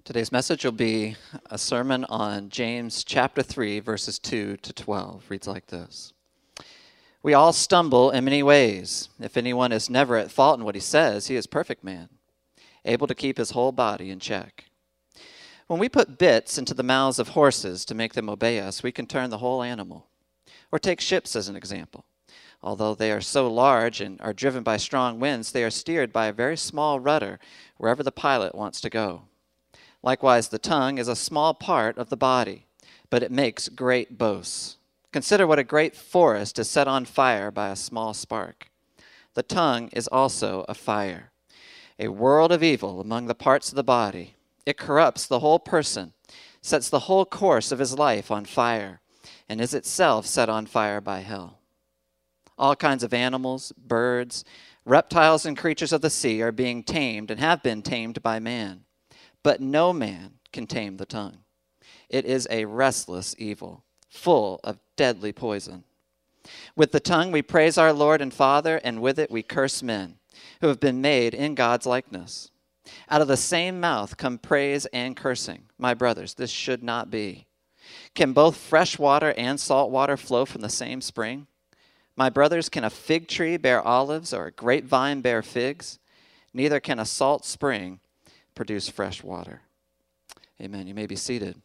Today's message will be a sermon on James chapter 3, verses 2 to 12. It reads like this. We all stumble in many ways. If anyone is never at fault in what he says, he is a perfect man, able to keep his whole body in check. When we put bits into the mouths of horses to make them obey us, we can turn the whole animal. Or take ships as an example. Although they are so large and are driven by strong winds, they are steered by a very small rudder wherever the pilot wants to go. Likewise, the tongue is a small part of the body, but it makes great boasts. Consider what a great forest is set on fire by a small spark. The tongue is also a fire, a world of evil among the parts of the body. It corrupts the whole person, sets the whole course of his life on fire, and is itself set on fire by hell. All kinds of animals, birds, reptiles, and creatures of the sea are being tamed and have been tamed by man. But no man can tame the tongue. It is a restless evil, full of deadly poison. With the tongue we praise our Lord and Father, and with it we curse men, who have been made in God's likeness. Out of the same mouth come praise and cursing. My brothers, this should not be. Can both fresh water and salt water flow from the same spring? My brothers, can a fig tree bear olives, or a grapevine bear figs? Neither can a salt spring produce fresh water. Amen. You may be seated.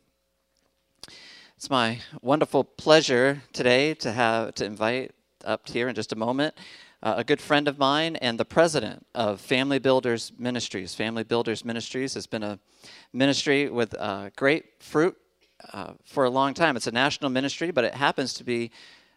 It's my wonderful pleasure today to invite up here in just a moment a good friend of mine and the president of Family Builders Ministries. Family Builders Ministries has been a ministry with great fruit for a long time. It's a national ministry, but it happens to be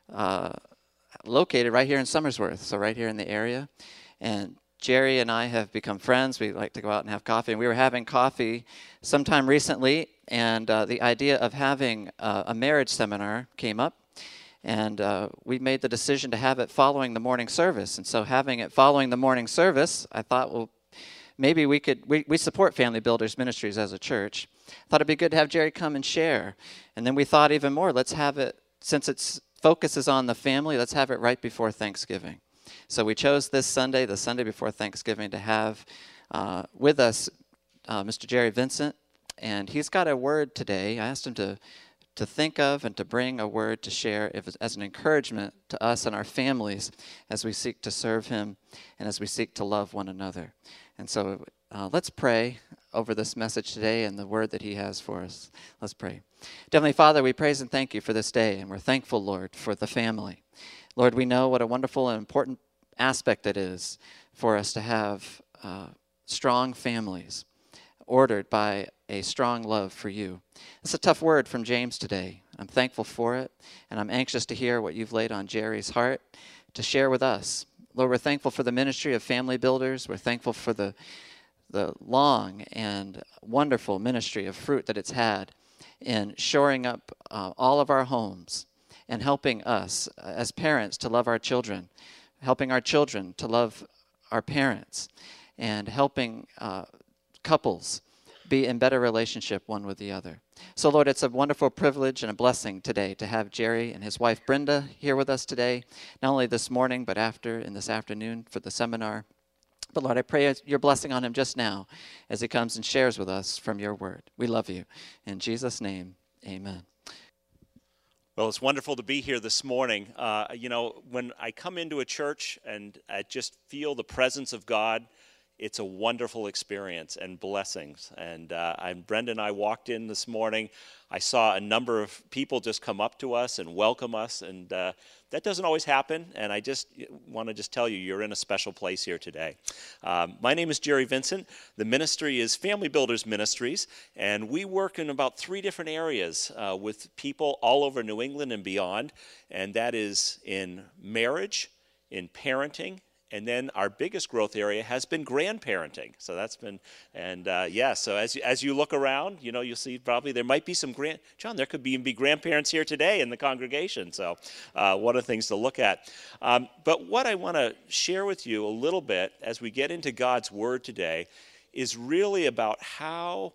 located right here in Somersworth, so right here in the area. And Jerry and I have become friends. We like to go out and have coffee. And we were having coffee sometime recently, and the idea of having a marriage seminar came up. And we made the decision to have it following the morning service. And so having it following the morning service, I thought, well, maybe we support Family Builders Ministries as a church. Thought it'd be good to have Jerry come and share. And then we thought even more, let's have it, since its focus is on the family, let's have it right before Thanksgiving. So we chose this Sunday, the Sunday before Thanksgiving, to have with us Mr. Jerry Vincent, and he's got a word today. I asked him to think of and to bring a word to share as an encouragement to us and our families as we seek to serve him and as we seek to love one another. And so let's pray over this message today and the word that he has for us. Let's pray. Heavenly Father, we praise and thank you for this day, and we're thankful, Lord, for the family. Lord, we know what a wonderful and important aspect it is for us to have strong families ordered by a strong love for you. It's a tough word from James today. I'm thankful for it, and I'm anxious to hear what you've laid on Jerry's heart to share with us. Lord, we're thankful for the ministry of Family Builders. We're thankful for the long and wonderful ministry of fruit that it's had in shoring up all of our homes and helping us as parents to love our children, helping our children to love our parents, and helping couples be in better relationship one with the other. So, Lord, it's a wonderful privilege and a blessing today to have Jerry and his wife Brenda here with us today, not only this morning, but in this afternoon for the seminar. But, Lord, I pray your blessing on him just now as he comes and shares with us from your word. We love you. In Jesus' name, amen. Well, it's wonderful to be here this morning. When I come into a church and I just feel the presence of God, it's a wonderful experience and blessings. And Brenda and I walked in this morning. I saw a number of people just come up to us and welcome us, and that doesn't always happen. And I just want to tell you, you're in a special place here today. My name is Jerry Vincent. The ministry is Family Builders Ministries, and we work in about 3 different areas with people all over New England and beyond, and that is in marriage, in parenting, and then our biggest growth area has been grandparenting. So that's been, so as you look around, you'll see probably there might be some John, there could even be grandparents here today in the congregation. So one of the things to look at. But what I want to share with you a little bit as we get into God's Word today is really about how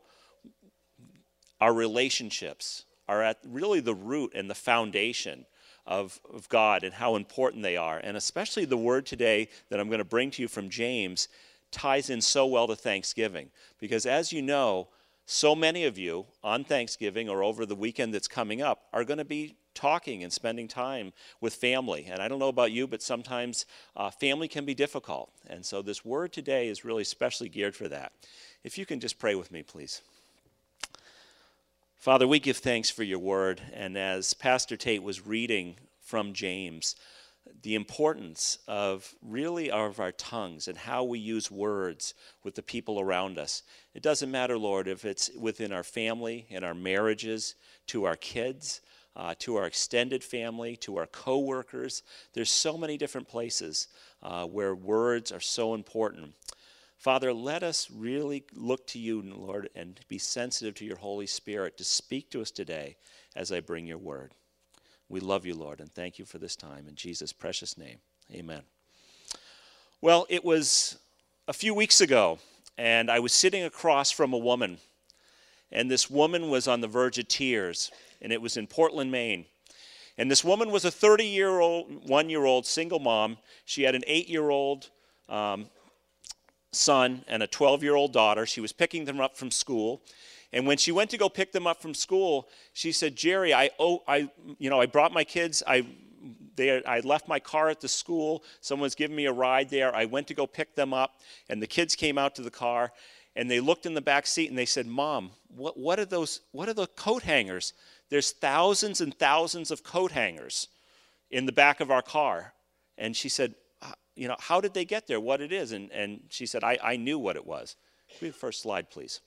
our relationships are at really the root and the foundation of God and how important they are. And especially the word today that I'm going to bring to you from James ties in so well to Thanksgiving. Because as you know, So many of you on Thanksgiving or over the weekend that's coming up are going to be talking and spending time with family. And I don't know about you, but sometimes family can be difficult. And so this word today is really specially geared for that. If you can just pray with me, please. Father, we give thanks for your word. And as Pastor Tate was reading from James, the importance of our tongues and how we use words with the people around us. It doesn't matter, Lord, if it's within our family, in our marriages, to our kids, to our extended family, to our co-workers. There's so many different places where words are so important. Father, let us really look to you, Lord, and be sensitive to your Holy Spirit to speak to us today as I bring your word. We love you, Lord, and thank you for this time. In Jesus' precious name, amen. Well, it was a few weeks ago, and I was sitting across from a woman, and this woman was on the verge of tears, and it was in Portland, Maine. And this woman was a 31-year-old single mom. She had an 8-year-old son and a 12-year-old daughter. She was picking them up from school. And when she went to go pick them up from school, she said, Jerry, I brought my kids. I left my car at the school. Someone's giving me a ride there. I went to go pick them up, and the kids came out to the car, and they looked in the back seat, and they said, Mom, what are those? What are the coat hangers? There's thousands and thousands of coat hangers in the back of our car. And she said, how did they get there? What it is? And she said, I knew what it was. Can we have the first slide, please?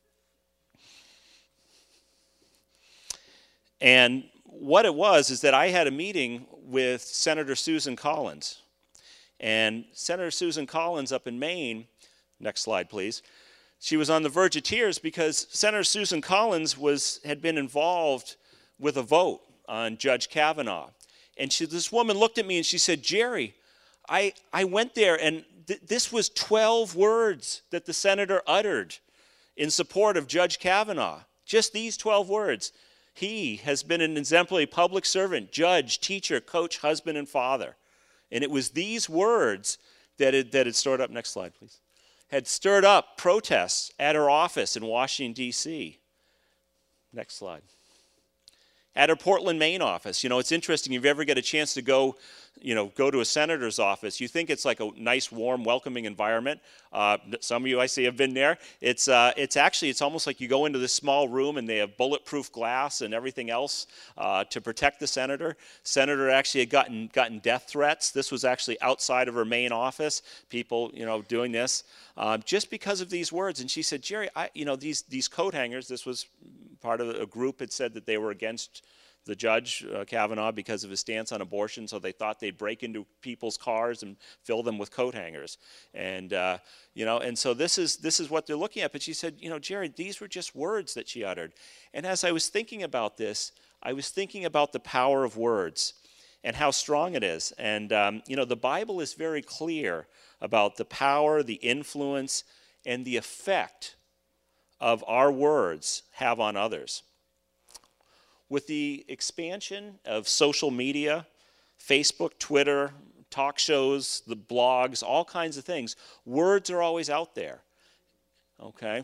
And what it was is that I had a meeting with Senator Susan Collins. And Senator Susan Collins up in Maine, next slide please, she was on the verge of tears because Senator Susan Collins had been involved with a vote on Judge Kavanaugh. And this woman looked at me and she said, Jerry, I went there and this was 12 words that the senator uttered in support of Judge Kavanaugh. Just these 12 words. He has been an exemplary public servant, judge, teacher, coach, husband, and father. And it was these words that had stirred up, next slide, please, had stirred up protests at her office in Washington, D.C. Next slide. At her Portland, Maine office. It's interesting, if you ever get a chance to go to a senator's office, you think it's like a nice, warm, welcoming environment. Some of you I see have been there. It's almost like you go into this small room and they have bulletproof glass and everything else to protect the senator. Senator actually had gotten death threats. This was actually outside of her main office. People, doing this just because of these words. And she said, Jerry, these coat hangers. This was part of a group had said that they were against the judge, Kavanaugh, because of his stance on abortion, so they thought they'd break into people's cars and fill them with coat hangers. And, and so this is what they're looking at. But she said, Jerry, these were just words that she uttered. And as I was thinking about this, I was thinking about the power of words and how strong it is. And, the Bible is very clear about the power, the influence, and the effect of our words have on others. With the expansion of social media, Facebook, Twitter, talk shows, the blogs, all kinds of things, words are always out there, okay?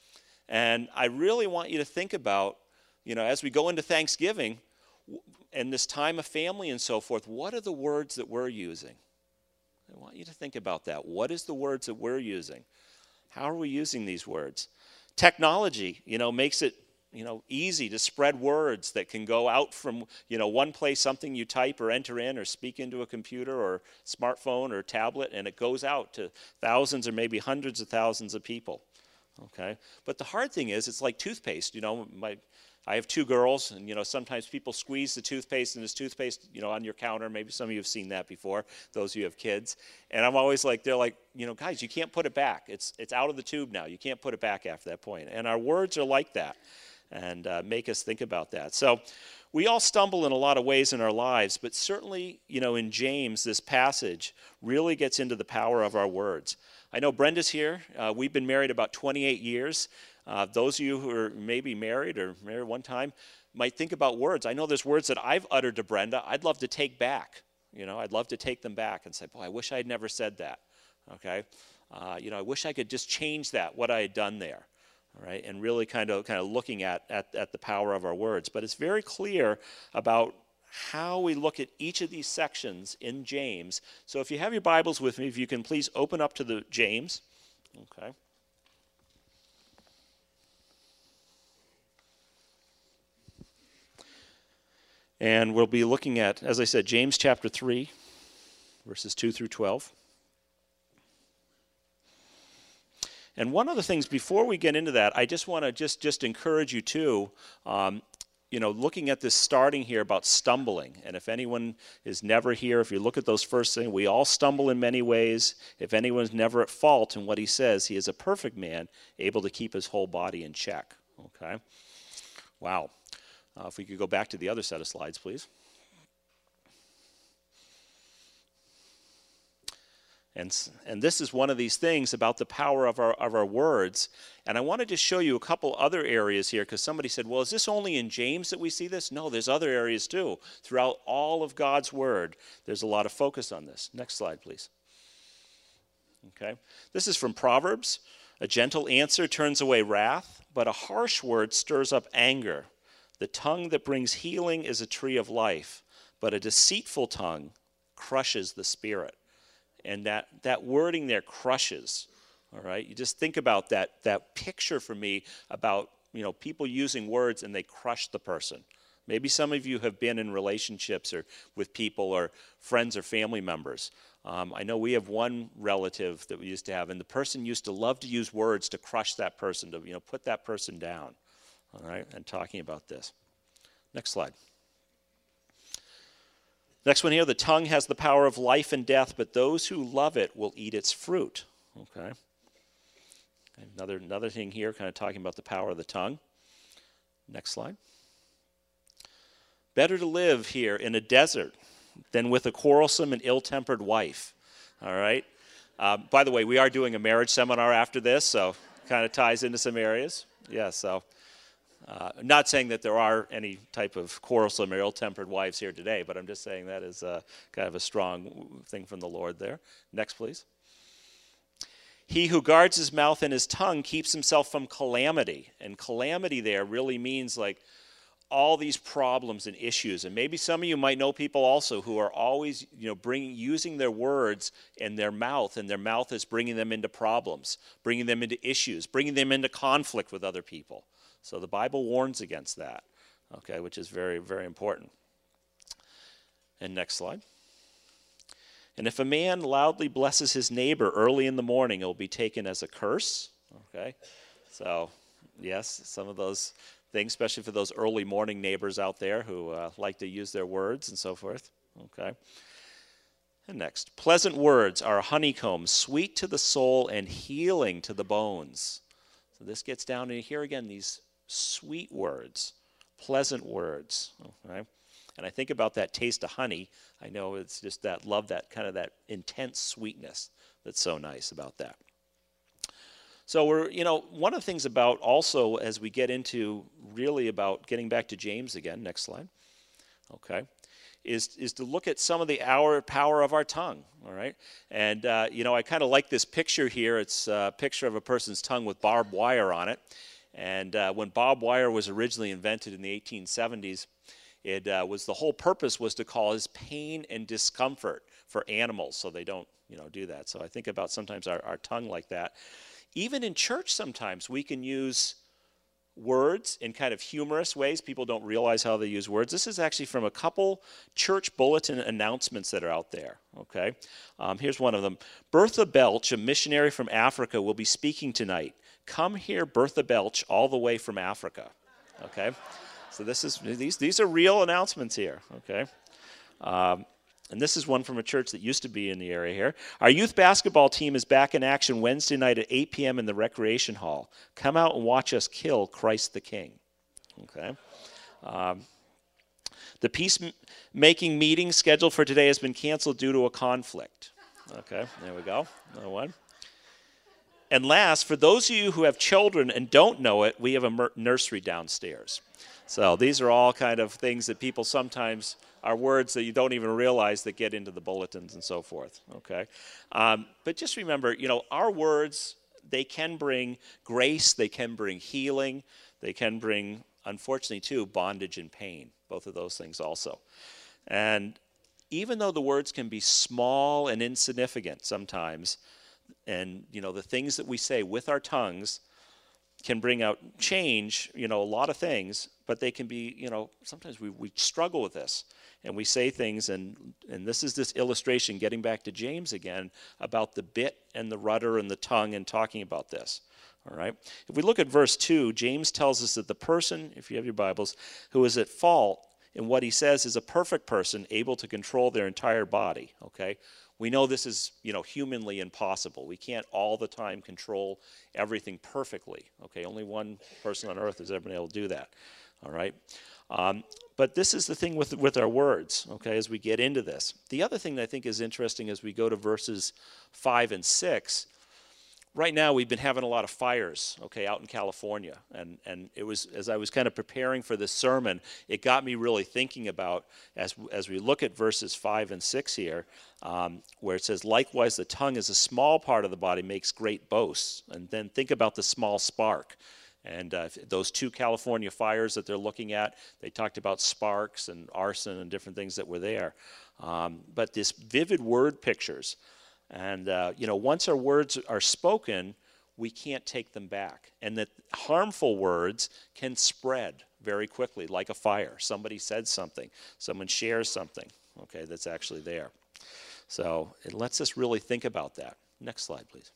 And I really want you to think about, as we go into Thanksgiving and this time of family and so forth, what are the words that we're using? I want you to think about that. What is the words that we're using? How are we using these words? Technology, makes it easy to spread words that can go out from, one place, something you type or enter in or speak into a computer or smartphone or tablet, and it goes out to thousands or maybe hundreds of thousands of people, okay? But the hard thing is, it's like toothpaste. I have 2 girls, and, sometimes people squeeze the toothpaste, and this toothpaste, on your counter. Maybe some of you have seen that before, those of you who have kids. And I'm always like, they're like, guys, you can't put it back. It's out of the tube now. You can't put it back after that point. And our words are like that. And make us think about that. So we all stumble in a lot of ways in our lives, but certainly, in James, this passage really gets into the power of our words. I know Brenda's here. We've been married about 28 years. Those of you who are maybe married or married one time might think about words. I know there's words that I've uttered to Brenda I'd love to take back. I'd love to take them back and say, boy, I wish I had never said that. Okay? I wish I could just change that, what I had done there. All right, and really kind of looking at the power of our words. But it's very clear about how we look at each of these sections in James. So if you have your Bibles with me, if you can please open up to the James. Okay. And we'll be looking at, as I said, James chapter 3, verses 2 through 12. And one of the things, before we get into that, I just want to just encourage you too, looking at this starting here about stumbling. And if anyone is never here, if you look at those first things, we all stumble in many ways. If anyone's never at fault in what he says, he is a perfect man, able to keep his whole body in check. Okay? Wow. If we could go back to the other set of slides, please. And this is one of these things about the power of our words. And I wanted to show you a couple other areas here, because somebody said, well, is this only in James that we see this? No, there's other areas too. Throughout all of God's word, there's a lot of focus on this. Next slide, please. Okay. This is from Proverbs. A gentle answer turns away wrath, but a harsh word stirs up anger. The tongue that brings healing is a tree of life, but a deceitful tongue crushes the spirit. And that wording there, crushes, all right? You just think about that picture for me about, people using words and they crush the person. Maybe some of you have been in relationships or with people or friends or family members. I know we have one relative that we used to have, and the person used to love to use words to crush that person, to put that person down. All right, and talking about this. Next slide. Next one here, the tongue has the power of life and death, but those who love it will eat its fruit. Okay. Another thing here, kind of talking about the power of the tongue. Next slide. Better to live here in a desert than with a quarrelsome and ill-tempered wife. All right. By the way, we are doing a marriage seminar after this, so kind of ties into some areas. Yeah, so. Not saying that there are any type of quarrelsome or ill-tempered wives here today, but I'm just saying that is kind of a strong thing from the Lord there. Next, please. He who guards his mouth and his tongue keeps himself from calamity. And calamity there really means like all these problems and issues. And maybe some of you might know people also who are always, using their words in their mouth, and their mouth is bringing them into problems, bringing them into issues, bringing them into conflict with other people. So the Bible warns against that, okay, which is very, very important. And next slide. And if a man loudly blesses his neighbor early in the morning, it will be taken as a curse, okay? So, yes, some of those things, especially for those early morning neighbors out there who like to use their words and so forth, okay? And next, pleasant words are a honeycomb, sweet to the soul and healing to the bones. So this gets down to here again, these sweet words, pleasant words, okay? And I think about that taste of honey. I know it's just that love, that kind of that intense sweetness that's so nice about that. So we're, one of the things about also as we get into really about getting back to James again, next slide, okay, is to look at some of the power of our tongue, all right? And, I kind of like this picture here. It's a picture of a person's tongue with barbed wire on it. And when barbed wire was originally invented in the 1870s, it was the whole purpose was to cause pain and discomfort for animals so they don't, do that. So I think about sometimes our tongue like that. Even in church sometimes we can use words in kind of humorous ways. People don't realize how they use words. This is actually from a couple church bulletin announcements that are out there, okay? Here's one of them. Bertha Belch, a missionary from Africa, will be speaking tonight. Come hear Bertha Belch all the way from Africa, okay? So these are real announcements here, okay? And this is one from a church that used to be in the area here. Our youth basketball team is back in action Wednesday night at 8 p.m. in the recreation hall. Come out and watch us kill Christ the King, okay? The peacemaking meeting scheduled for today has been canceled due to a conflict. Okay, there we go, another one. And last, for those of you who have children and don't know it, we have a nursery downstairs. So these are all kind of things that people sometimes are words that you don't even realize that get into the bulletins and so forth, okay? But just remember, our words, they can bring grace, they can bring healing, they can bring, unfortunately too, bondage and pain, both of those things also. And even though the words can be small and insignificant sometimes, and the things that we say with our tongues can bring out change, a lot of things, but they can be, sometimes we struggle with this. And we say things, and this is this illustration, getting back to James again, about the bit and the rudder and the tongue and talking about this. All right? If we look at verse 2, James tells us that the person, if you have your Bibles, who is at fault in what he says is a perfect person, able to control their entire body. Okay? We know this is, humanly impossible. We can't all the time control everything perfectly. Okay? Only one person on earth has ever been able to do that. All right? But this is the thing with our words, okay, as we get into this. The other thing that I think is interesting as we go to verses 5 and 6, right now we've been having a lot of fires, okay, out in California. And it was, as I was kind of preparing for this sermon, it got me really thinking about, as we look at verses 5 and 6 here, where it says, likewise the tongue is a small part of the body, makes great boasts. And then think about the small spark. And those 2 California fires that they're looking at, they talked about sparks and arson and different things that were there. But this vivid word pictures. And, once our words are spoken, we can't take them back. And that harmful words can spread very quickly, like a fire. Somebody said something. Someone shares something, okay, that's actually there. So it lets us really think about that. Next slide, please.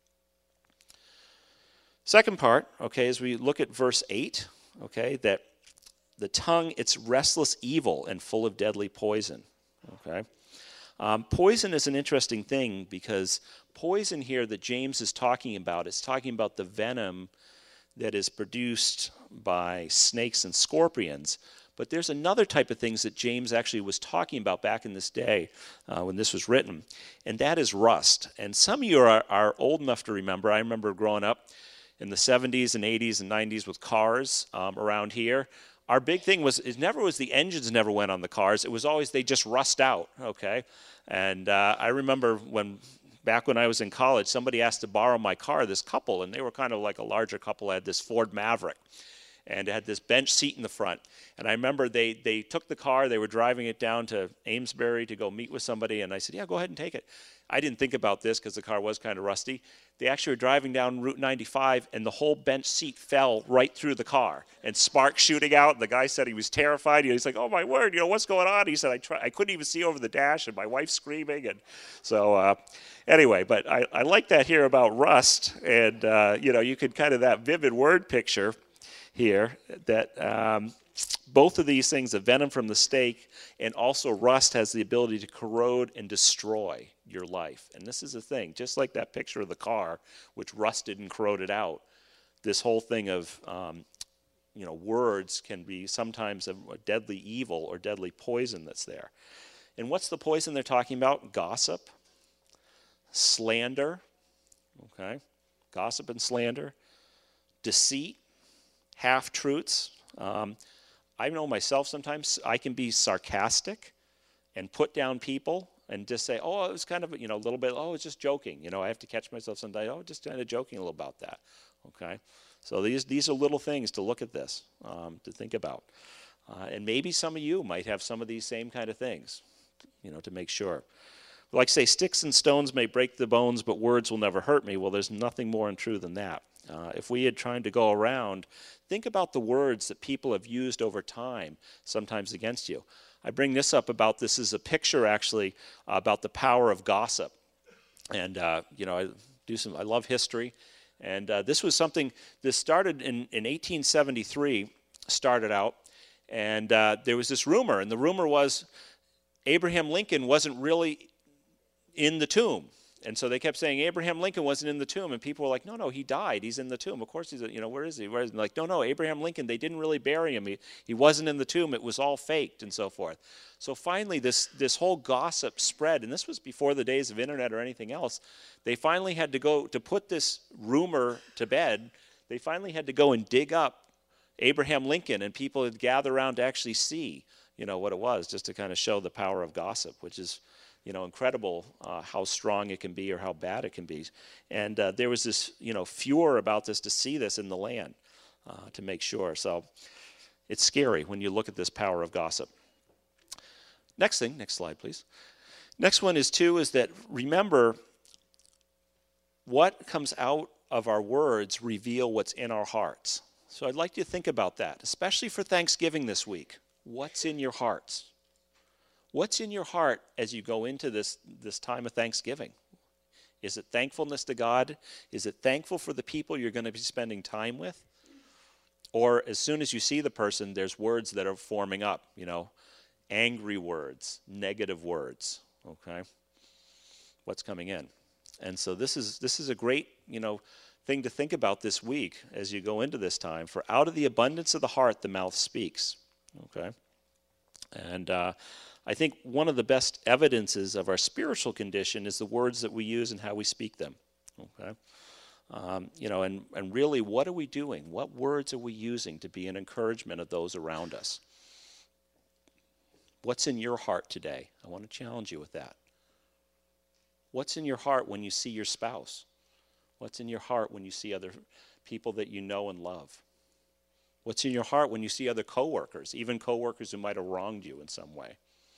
Second part, okay, as we look at verse 8, okay, that the tongue, it's restless evil and full of deadly poison, okay. Poison is an interesting thing because poison here that James is talking about, it's talking about the venom that is produced by snakes and scorpions. But there's another type of things that James actually was talking about back in this day when this was written, and that is rust. And some of you are old enough to remember. I remember growing up in the 70s and 80s and 90s with cars around here. Our big thing was, the engines never went on the cars. It was always they just rust out, okay? And I remember back when I was in college, somebody asked to borrow my car, this couple, and they were kind of like a larger couple, had this Ford Maverick. And it had this bench seat in the front. And I remember they took the car, they were driving it down to Amesbury to go meet with somebody, and I said, yeah, go ahead and take it. I didn't think about this because the car was kind of rusty. They actually were driving down Route 95, and the whole bench seat fell right through the car, and sparks shooting out. And the guy said he was terrified. He's like, oh, my word, what's going on? He said, I couldn't even see over the dash, and my wife's screaming. And so anyway, but I like that here about rust. And, you could kind of that vivid word picture here that both of these things, the venom from the snake and also rust, has the ability to corrode and destroy your life. And this is the thing, just like that picture of the car, which rusted and corroded out, this whole thing of, words can be sometimes a deadly evil or deadly poison that's there. And what's the poison they're talking about? Gossip, slander, okay? Gossip and slander, deceit, half-truths. I know myself sometimes I can be sarcastic and put down people and just say, oh, it was kind of, a little bit, oh, it's just joking. I have to catch myself sometimes, oh, just kind of joking a little about that, okay? So these are little things to look at this, to think about. And maybe some of you might have some of these same kind of things, to make sure. Like say, sticks and stones may break the bones, but words will never hurt me. Well, there's nothing more untrue than that. If we had tried to go around, think about the words that people have used over time, sometimes against you. I bring this up about this is a picture actually about the power of gossip. And, I love history. And this was something, this started in 1873, started out. And there was this rumor, and the rumor was Abraham Lincoln wasn't really in the tomb. And so they kept saying Abraham Lincoln wasn't in the tomb, and people were like, no, he died. He's in the tomb. Of course he's, where is he? Where is he? Like, no, Abraham Lincoln, they didn't really bury him. He wasn't in the tomb. It was all faked and so forth. So finally this whole gossip spread, and this was before the days of internet or anything else. They finally had to go, to put this rumor to bed, they finally had to go and dig up Abraham Lincoln, and people would gather around to actually see, what it was, just to kind of show the power of gossip, which is incredible how strong it can be or how bad it can be. And there was this, furor about this, to see this in the land, to make sure. So it's scary when you look at this power of gossip. Next slide, please. Next one is that remember, what comes out of our words reveal what's in our hearts. So I'd like you to think about that, especially for Thanksgiving this week. What's in your hearts? What's in your heart as you go into this time of Thanksgiving? Is it thankfulness to God? Is it thankful for the people you're going to be spending time with? Or as soon as you see the person, there's words that are forming up, angry words, negative words, okay? What's coming in? And so this is a great, thing to think about this week as you go into this time. For out of the abundance of the heart, the mouth speaks, okay? And I think one of the best evidences of our spiritual condition is the words that we use and how we speak them, okay? And really, what are we doing? What words are we using to be an encouragement of those around us? What's in your heart today? I want to challenge you with that. What's in your heart when you see your spouse? What's in your heart when you see other people that you know and love? What's in your heart when you see other coworkers, even coworkers who might have wronged you in some way?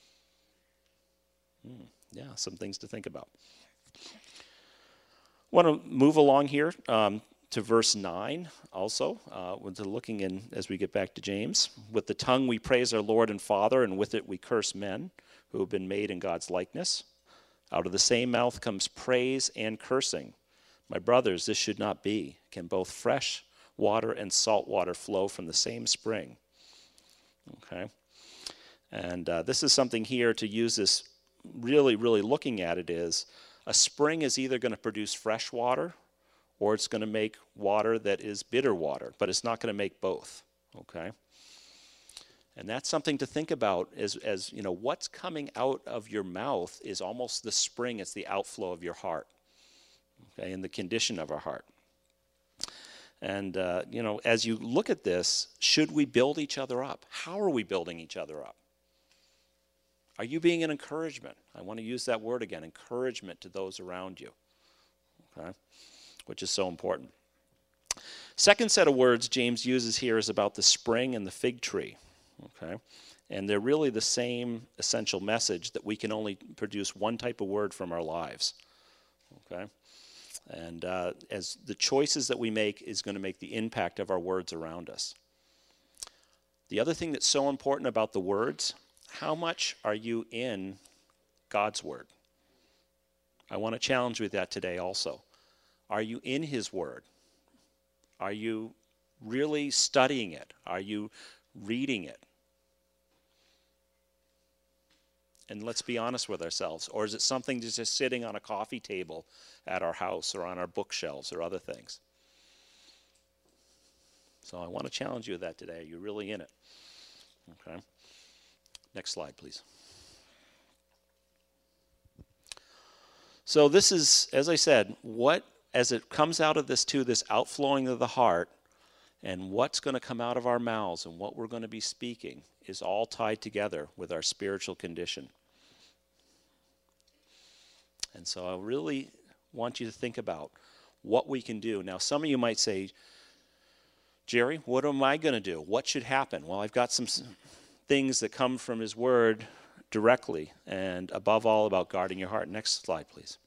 Yeah, some things to think about. I want to move along here to verse 9 also, looking in as we get back to James. With the tongue we praise our Lord and Father, and with it we curse men who have been made in God's likeness. Out of the same mouth comes praise and cursing. My brothers, this should not be. Can both fresh water and salt water flow from the same spring? Okay. And this is something here to use this, really looking at it is, a spring is either going to produce fresh water or it's going to make water that is bitter water, but it's not going to make both, okay? And that's something to think about as what's coming out of your mouth is almost the spring, it's the outflow of your heart, okay, and the condition of our heart. And, as you look at this, should we build each other up? How are we building each other up? Are you being an encouragement? I want to use that word again, encouragement to those around you, okay, which is so important. Second set of words James uses here is about the spring and the fig tree, okay, and they're really the same essential message, that we can only produce one type of word from our lives, okay, and as the choices that we make is going to make the impact of our words around us. The other thing that's so important about the words, how much are you in God's word? I want to challenge you with that today also. Are you in his word? Are you really studying it? Are you reading it? And let's be honest with ourselves. Or is it something that's just sitting on a coffee table at our house or on our bookshelves or other things? So I want to challenge you with that today. Are you really in it? Okay. Next slide, please. So this is, as I said, as it comes out of this too, this outflowing of the heart, and what's going to come out of our mouths and what we're going to be speaking is all tied together with our spiritual condition. And so I really want you to think about what we can do. Now, some of you might say, Jerry, what am I going to do? What should happen? Well, I've got some things that come from his word directly, and above all, about guarding your heart. Next slide, please.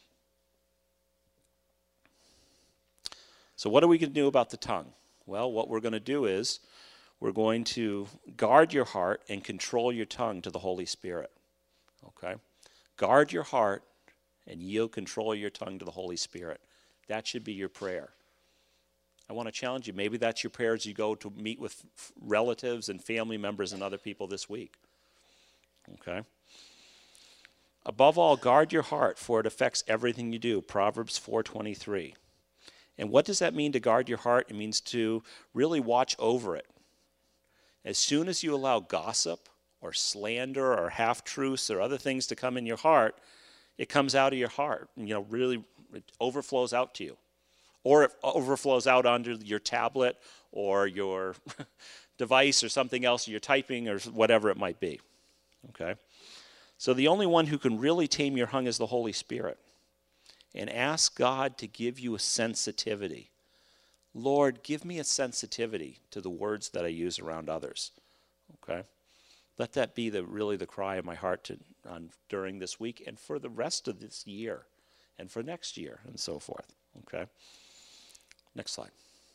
So what are we going to do about the tongue? Well, what we're going to do is we're going to guard your heart and control your tongue to the Holy Spirit. Okay? Guard your heart and yield control of your tongue to the Holy Spirit. That should be your prayer. I want to challenge you. Maybe that's your prayer as you go to meet with relatives and family members and other people this week. Okay? Above all, guard your heart, for it affects everything you do. Proverbs 4:23. And what does that mean, to guard your heart? It means to really watch over it. As soon as you allow gossip or slander or half-truths or other things to come in your heart, it comes out of your heart. Really, it overflows out to you. Or it overflows out onto your tablet or your device or something else you're typing or whatever it might be. Okay? So the only one who can really tame your tongue is the Holy Spirit. And ask God to give you a sensitivity. Lord, give me a sensitivity to the words that I use around others. Okay? Let that be really the cry of my heart during this week and for the rest of this year and for next year and so forth. Okay? Next slide.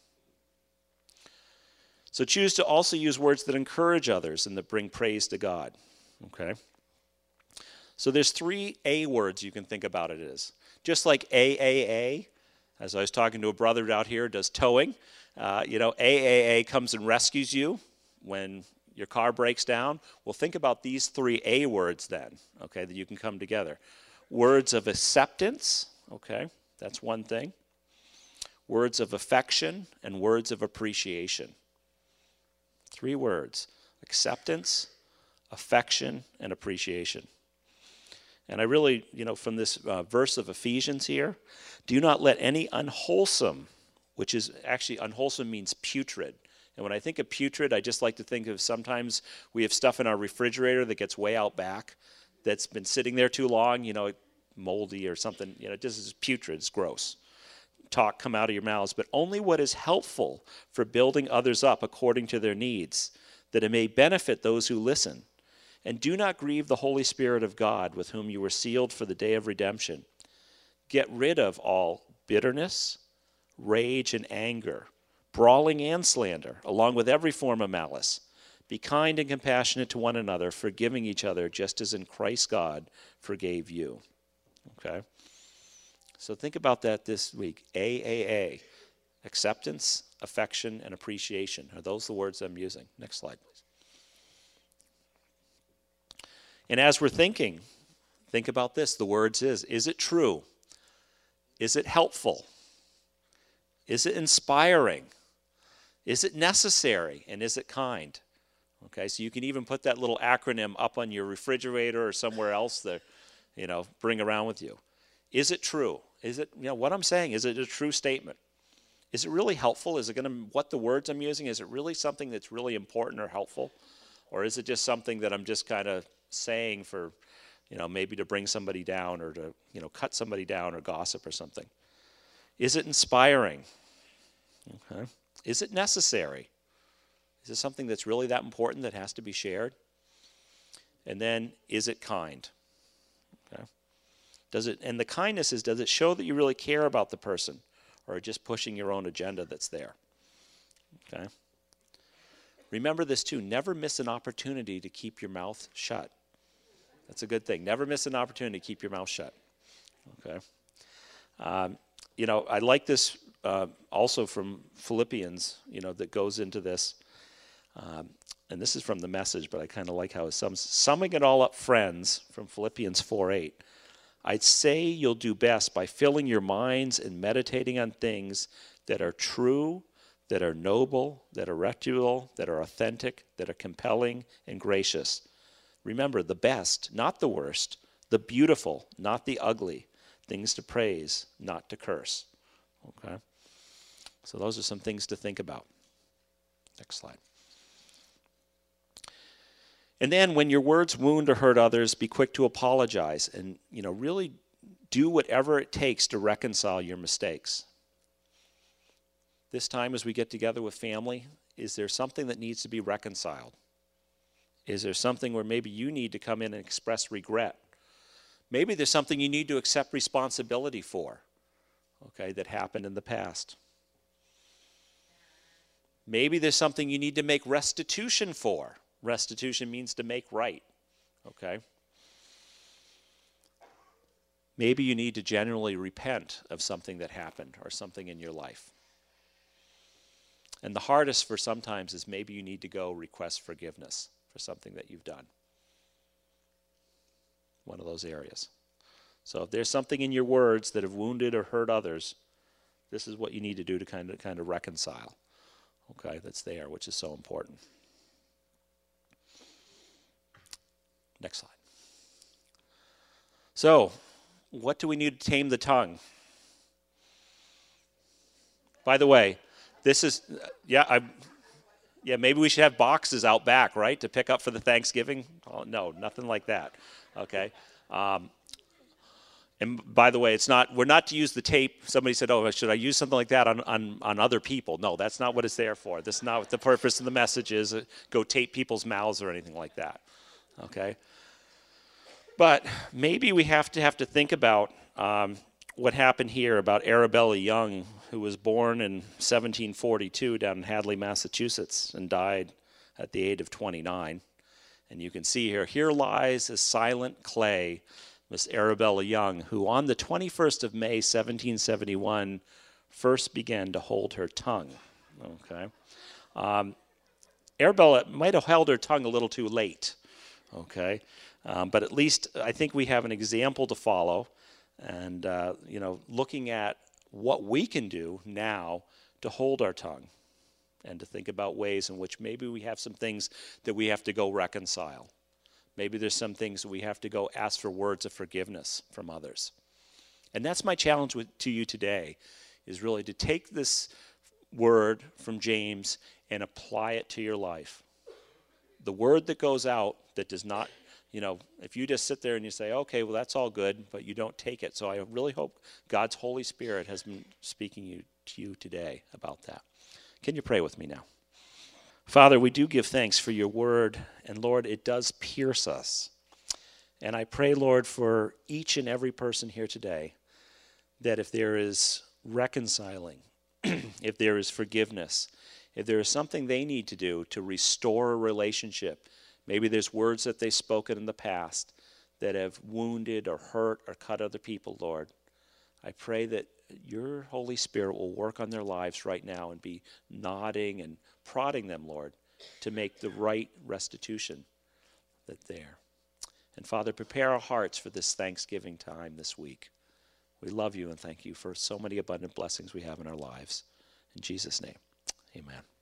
So choose to also use words that encourage others and that bring praise to God. Okay? So there's 3 A words you can think about it as. Just like AAA, as I was talking to a brother out here, does towing. AAA comes and rescues you when your car breaks down. Well, think about these 3 A words then, okay, that you can come together. Words of acceptance, okay, that's one thing. Words of affection and words of appreciation. 3 words: acceptance, affection, and appreciation. And I really, from this verse of Ephesians here, do not let any unwholesome, which is actually unwholesome means putrid. And when I think of putrid, I just like to think of sometimes we have stuff in our refrigerator that gets way out back that's been sitting there too long, moldy or something. This is putrid, it's gross. Talk come out of your mouths, but only what is helpful for building others up according to their needs, that it may benefit those who listen. And do not grieve the Holy Spirit of God, with whom you were sealed for the day of redemption. Get rid of all bitterness, rage, and anger, brawling and slander, along with every form of malice. Be kind and compassionate to one another, forgiving each other, just as in Christ God forgave you. Okay? So think about that this week. AAA, acceptance, affection, and appreciation. Are those the words I'm using? Next slide, please. And as we're thinking, think about this. The words is it true? Is it helpful? Is it inspiring? Is it necessary? And is it kind? Okay, so you can even put that little acronym up on your refrigerator or somewhere else that, bring around with you. Is it true? Is it, what I'm saying, is it a true statement? Is it really helpful? Is it going to, what the words I'm using, is it really something that's really important or helpful? Or is it just something that I'm just kind of saying for, maybe to bring somebody down or to, cut somebody down or gossip or something? Is it inspiring? Okay. Is it necessary? Is it something that's really that important that has to be shared? And then, is it kind? Okay. And the kindness is, does it show that you really care about the person, or just pushing your own agenda that's there? Okay. Remember this too, never miss an opportunity to keep your mouth shut. That's a good thing. Never miss an opportunity to keep your mouth shut. Okay. I like this also from Philippians, that goes into this. And this is from the Message, but I kind of like how it summing it all up, friends, from Philippians 4:8. I'd say you'll do best by filling your minds and meditating on things that are true, that are noble, that are reputable, that are authentic, that are compelling and gracious. Remember, the best, not the worst, the beautiful, not the ugly, things to praise, not to curse. Okay? So those are some things to think about. Next slide. And then when your words wound or hurt others, be quick to apologize and, really do whatever it takes to reconcile your mistakes. This time as we get together with family, is there something that needs to be reconciled? Is there something where maybe you need to come in and express regret? Maybe there's something you need to accept responsibility for, okay, that happened in the past. Maybe there's something you need to make restitution for. Restitution means to make right, okay? Maybe you need to genuinely repent of something that happened or something in your life. And the hardest for sometimes is maybe you need to go request forgiveness for something that you've done. One of those areas. So if there's something in your words that have wounded or hurt others, this is what you need to do to kind of reconcile. Okay, that's there, which is so important. Next slide. So, what do we need to tame the tongue? By the way, this is, Yeah, maybe we should have boxes out back, right, to pick up for the Thanksgiving. Oh, no, nothing like that. Okay. And by the way, we're not to use the tape. Somebody said, oh, should I use something like that on other people? No, that's not what it's there for. That's not what the purpose of the message is. Go tape people's mouths or anything like that. Okay? But maybe we have to think about what happened here about Arabella Young, who was born in 1742 down in Hadley, Massachusetts, and died at the age of 29. And you can see here lies a silent clay, Miss Arabella Young, who on the 21st of May, 1771, first began to hold her tongue. Okay, Arabella might have held her tongue a little too late. Okay, but at least I think we have an example to follow, and looking at what we can do now to hold our tongue, and to think about ways in which maybe we have some things that we have to go reconcile. Maybe there's some things that we have to go ask for words of forgiveness from others. And that's my challenge to you today, is really to take this word from James and apply it to your life. The word that goes out that does not, if you just sit there and you say, okay, well, that's all good, but you don't take it. So I really hope God's Holy Spirit has been speaking to you today about that. Can you pray with me now? Father, we do give thanks for your word, and Lord, it does pierce us. And I pray, Lord, for each and every person here today, that if there is reconciling, if there is forgiveness, if there is something they need to do to restore a relationship, maybe there's words that they've spoken in the past that have wounded or hurt or cut other people, Lord, I pray that your Holy Spirit will work on their lives right now and be nodding and prodding them, Lord, to make the right restitution that's there. And Father, prepare our hearts for this Thanksgiving time this week. We love you and thank you for so many abundant blessings we have in our lives. In Jesus' name, amen.